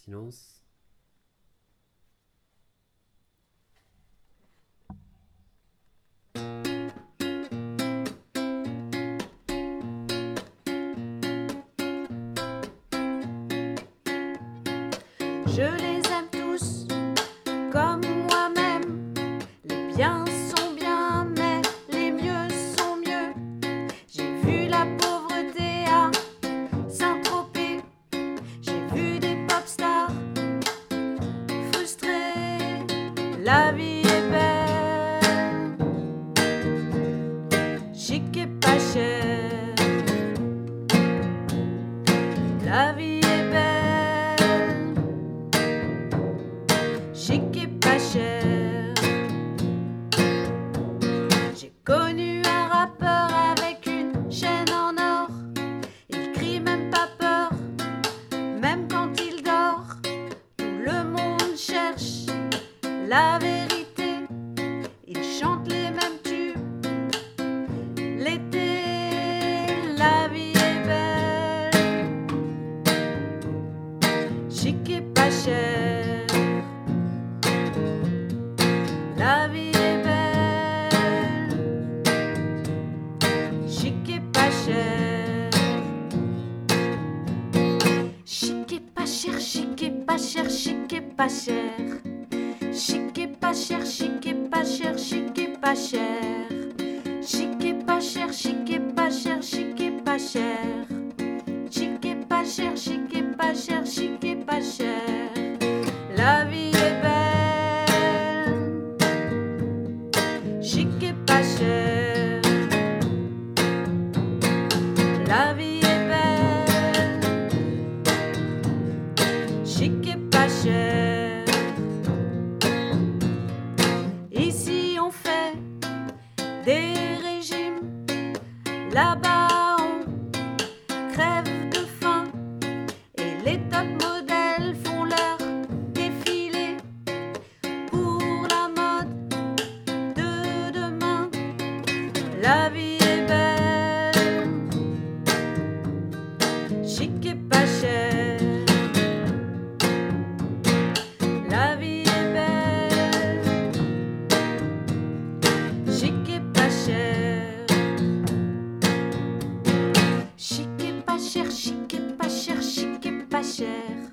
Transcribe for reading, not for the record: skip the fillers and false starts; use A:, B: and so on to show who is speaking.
A: silence.
B: Je les aime tous comme moi-même. Les biens sont bien, mais les mieux sont mieux. J'ai vu la pauvreté à Saint-Tropez. J'ai vu des pop stars frustrés. La vie est belle, chic et pas cher. La vie est belle, chic et pas cher. J'ai connu un rappeur avec une chaîne en or. Il crie même pas peur, même quand il dort. Tout le monde cherche la vérité. Il chante les mêmes tubes l'été. La vie est belle, chic et pas cher. La vie est belle, chic et pas cher. Chic et pas cher, chic et pas cher, chic et pas cher. Chic et pas cher, chic et pas cher, chic et pas cher. Chic et pas cher, chic et pas cher, chic et pas cher. Chic et pas cher, chic et pas cher, chic et pas cher. La vie est belle, chic et pas cher. La vie est belle, chic et pas cher. Ici on fait des régimes, là-bas on crève de faim. Et les top modèles font leur défilé pour la mode de demain. La vie est belle, chic et pas cher. La vie est belle, chic et pas cher. Chic et pas cher, chic et pas cher, chic et pas cher.